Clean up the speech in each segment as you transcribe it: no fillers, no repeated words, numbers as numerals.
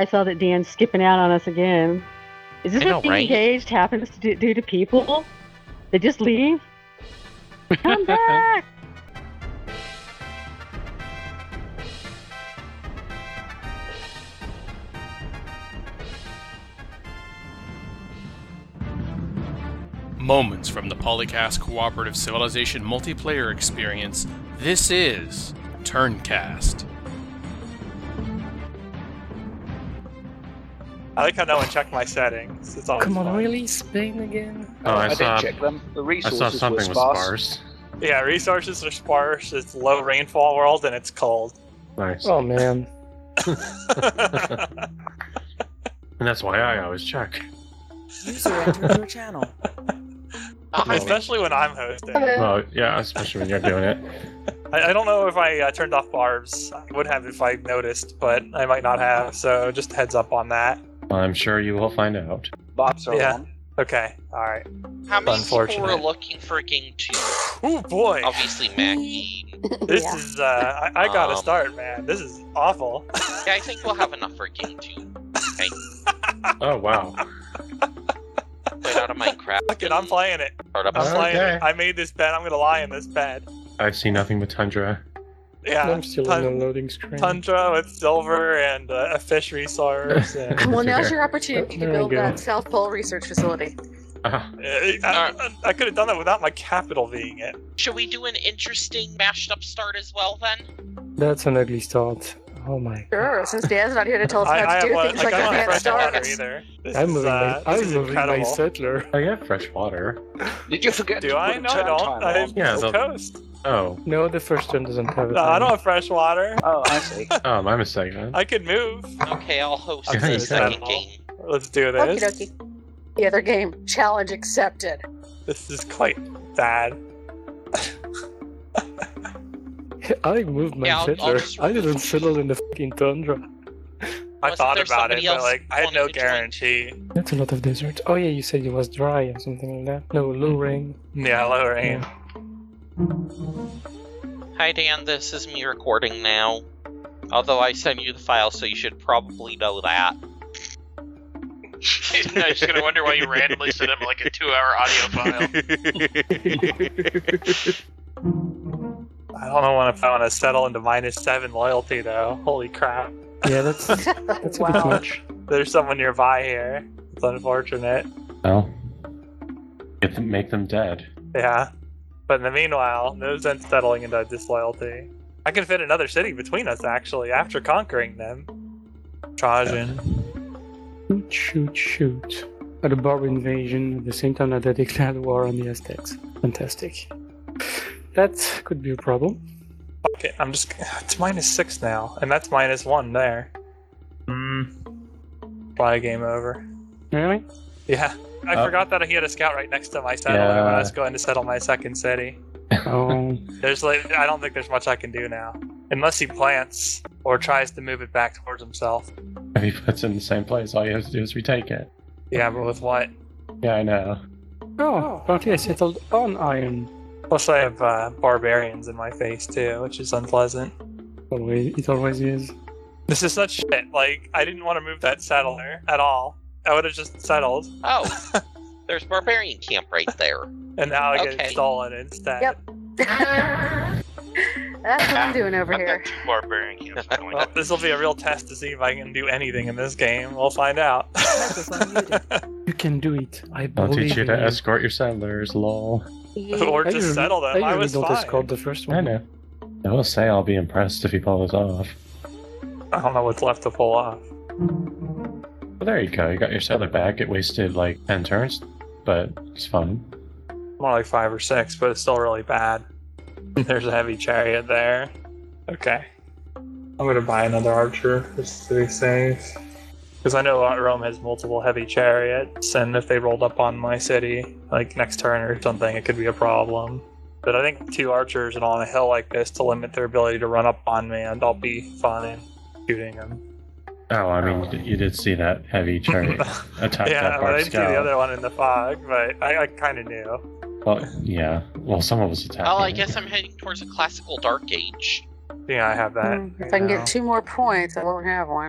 I saw that Dan's skipping out on us again. Is this what being engaged happens to do to people? They just leave? Come back! Moments from the Polycast Cooperative Civilization multiplayer experience, this is Turncast. I like how no one checked my settings. It's always Come on, fun. really? Spain again? Oh, I didn't check them. The resources something were was sparse. Yeah, resources are sparse, it's low rainfall world, and it's cold. Nice. Oh, man. And that's why I always check. User entered your channel. Especially when I'm hosting. Well, yeah, especially when you're doing it. I don't know if I turned off barbs. I would have if I noticed, but I might not have, so just a heads up on that. I'm sure you will find out. Barbs are Yeah. on. Okay, alright. How many people Unfortunate. are looking for game 2? Oh boy! Obviously, Maggie. This is, I gotta start, man. This is awful. Yeah, I think we'll have enough for game 2. Okay. Oh, wow. Played out of Minecraft. Fuck it, I'm playing it. Start up I'm playing Okay. it. I made this bed. I'm gonna lie in this bed. I see nothing but tundra. Yeah. I'm still on the loading screen. Tundra with silver and a fish resource. And, Well, now's your opportunity to There we build go. that South Pole research facility. I could have done that without my capital being it. Should we do an interesting mashed up start as well then? That's an ugly start. Oh my. Sure, since Dan's not here to tell us how to do things like I don't have advanced fresh water starts. either. This I'm is, moving my, this is moving my incredible. settler. I have fresh water. Did you forget Do to I? put No, a I turn don't. timer I on? Yeah, have the- coast. Oh. No, the first turn doesn't have it. No, I don't have fresh water. Oh, I see. Oh, my mistake, then. I could move. Okay, I'll host Okay, the second so- game. Let's do Okie this. dokie. The other game, challenge accepted. This is quite bad. I moved my Yeah, I'll settler. just- I didn't settle in the fucking tundra. I Wasn't thought there about it, somebody but else like I had wanting no to join? guarantee. That's a lot of desert. Oh yeah, you said it was dry or something like that. No, low rain. Yeah, low rain. Hi Dan, this is me recording now. Although I sent you the file, so you should probably know that. Now you're just gonna wonder why you randomly sent him like a 2-hour audio file. I don't know if I want to settle into -7 loyalty though. Holy crap! Yeah, that's a bit much. There's someone nearby here. It's unfortunate. Well, make them dead. Yeah. But in the meanwhile, no sense settling into disloyalty. I can fit another city between us, actually, after conquering them. Trajan. Shoot. At a Barb invasion at the same time that they declared war on the Aztecs. Fantastic. That could be a problem. Okay, it's -6 now, and that's -1 there. Probably game over. Really? Yeah. I forgot that he had a scout right next to my settler when I was going to settle my second city. Oh. I don't think there's much I can do now. Unless he plants, or tries to move it back towards himself. If he puts it in the same place, all you have to do is retake it. Yeah, but with what? Yeah, I know. Oh, apparently I settled on iron. Plus I have barbarians in my face too, which is unpleasant. It always is. This is such shit. Like, I didn't want to move that settler at all. I would have just settled. Oh, there's Barbarian Camp right there. And now I get Okay. stolen instead. Yep. That's what I'm doing over I've here. got 2 barbarian camps going. Well, this will be a real test to see if I can do anything in this game. We'll find out. Microphone muted. You can do it. I I'll believe teach you to in escort your settlers, lol. Or I just usually- settle them. I usually was don't fine. escort the first one. I know. I will say I'll be impressed if he pulls off. I don't know what's left to pull off. Well, there you go. You got your settler back. It wasted like 10 turns, but it's fun. More like 5 or 6, but it's still really bad. There's a heavy chariot there. Okay. I'm gonna buy another archer just to be safe. Because I know Rome has multiple heavy chariots, and if they rolled up on my city, like next turn or something, it could be a problem. But I think 2 archers and on a hill like this to limit their ability to run up on me, and I'll be fine in shooting them. Oh, I mean, you did see that heavy chariot attack Yeah, that but I Bard didn't see scout. the other one in the fog, but I kind of knew. Well, yeah. Well, someone was attacking. Well, I it. guess I'm heading towards a classical Dark Age. Yeah, I have that. If I can get 2 more points, I won't have one.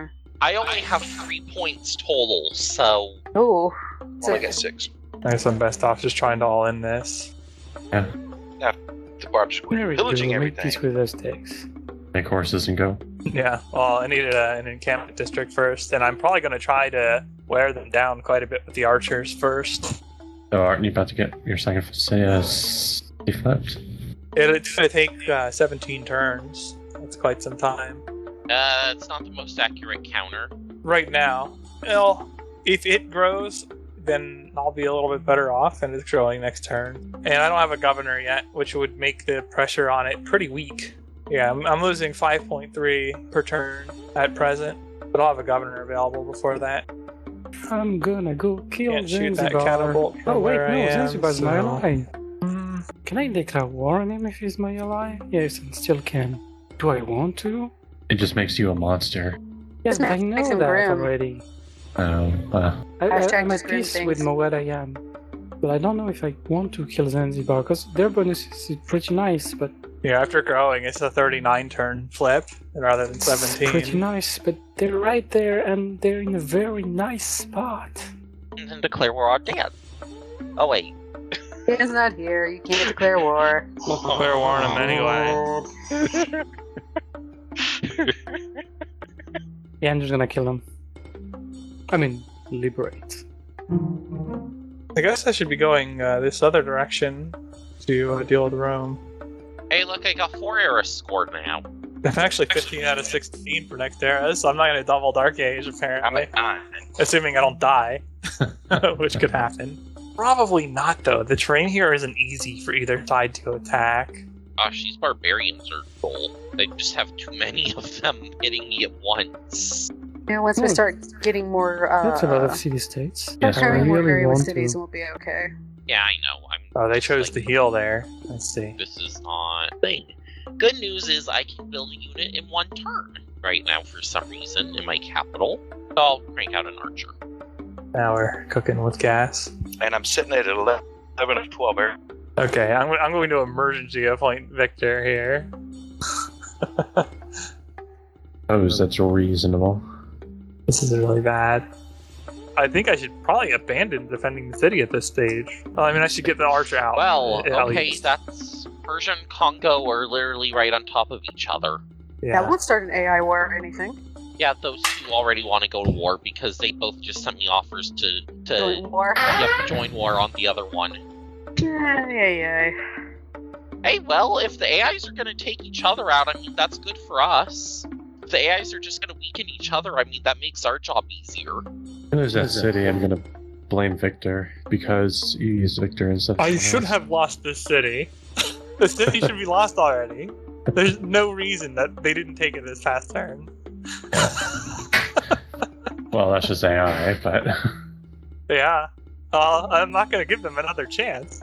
I only have 3 points total, so... Oh. Well, I get 6. I guess I'm best off just trying to all in this. Yeah. The barb's pillaging everything. Peace with Aztecs. Make horses and go. Yeah, well, I needed an encampment district first, and I'm probably going to try to wear them down quite a bit with the archers first. So aren't you about to get your second deflect? It's going to take 17 turns. That's quite some time. It's not the most accurate counter. Right now. Well, if it grows, then I'll be a little bit better off, and it's growing next turn. And I don't have a governor yet, which would make the pressure on it pretty weak. Yeah, I'm losing 5.3 per turn at present, but I'll have a governor available before that. I'm gonna go kill Can't shoot that Zanzibar. catapult from Oh wait, where I no, am, Zanzibar's my so- ally. Can I declare war on him if he's my ally? Yes, I still can. Do I want to? It just makes you a monster. Yes, but I Makes know him that grim. already. Hashtag I'm just at grim peace things. with Moed I am. But I don't know if I want to kill Zanzibar, because their bonus is pretty nice, but Yeah, after growing, it's a 39 turn flip rather than 17. pretty nice, but they're right there and they're in a very nice spot. And then declare war on Dan. Oh, wait. Dan's not here. You can't declare war. Declare war on him anyway. Yeah, I'm just gonna kill them. I mean, liberate. I guess I should be going this other direction to deal with Rome. Hey, look, I got 4 eras scored now. I'm actually 15 out of 16 for next era, so I'm not going to double Dark Age, apparently. Assuming I don't die, which could happen. Probably not, though. The terrain here isn't easy for either side to attack. These barbarians are full. They just have too many of them hitting me at once. You know, once we start getting more, That's a lot of city-states. Yes, having I more really area with want cities to. will be okay. Yeah, I know. Oh, they just, chose like, to heal there. Let's see. This is not a thing. Good news is I can build a unit in 1 turn right now for some reason in my capital. So I'll crank out an archer. Now we're cooking with gas. And I'm sitting at 11 of 12 here. Okay, I'm going to emergency appoint Victor here. That's reasonable. This is really bad. I think I should probably abandon defending the city at this stage. Well, I mean, I should get the archer out. Well, at okay, least. that's... Persia and Congo are literally right on top of each other. Yeah. That won't start an AI war or anything. Yeah, those two already want to go to war because they both just sent me offers to Joint war. join war on the other one. Yeah. Hey, well, if the AIs are going to take each other out, I mean, that's good for us. If the AIs are just going to weaken each other, I mean, that makes our job easier. There's that city. I'm gonna blame Victor because you used Victor instead. I should have lost this city. The city should be lost already. There's no reason that they didn't take it this past turn. Well, that's just AI, but Yeah. I'm not going to give them another chance.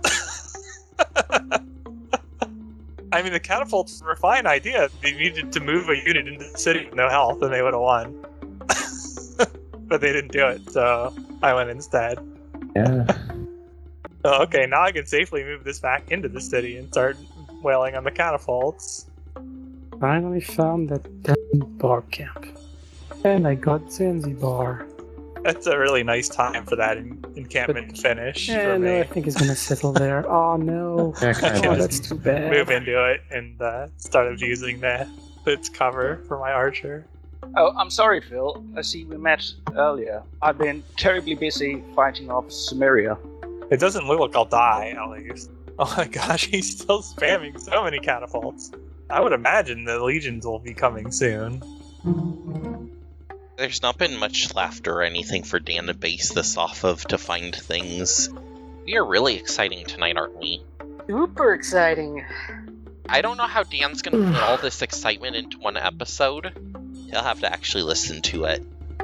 I mean, the catapults were a fine idea. They needed to move a unit into the city with no health, and they would have won. But they didn't do it, so I went instead. yeah. Oh, okay, now I can safely move this back into the city and start wailing on the catapults. Finally found that damn barb camp. And I got Zanzibar. That's a really nice time for that encampment to finish Yeah, for no, me. I think it's gonna settle there. Oh no. Yeah, kind Oh, of. that's too bad. Move into it and started using its cover for my archer. Oh, I'm sorry, Phil. I see we met earlier. I've been terribly busy fighting off Sumeria. It doesn't look like I'll die, at least. Oh my gosh, he's still spamming so many catapults. I would imagine the legions will be coming soon. There's not been much laughter or anything for Dan to base this off of to find things. We are really exciting tonight, aren't we? Super exciting. I don't know how Dan's gonna put all this excitement into one episode. He'll have to actually listen to it.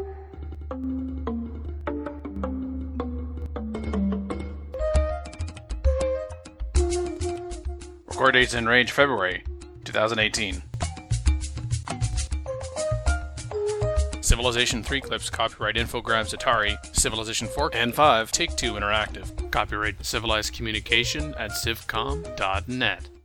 Record dates in range February 2018. Civilization 3 clips, copyright Infogrames Atari, Civilization 4 and 5, Take-Two Interactive. Copyright Civilized Communication at civcom.net.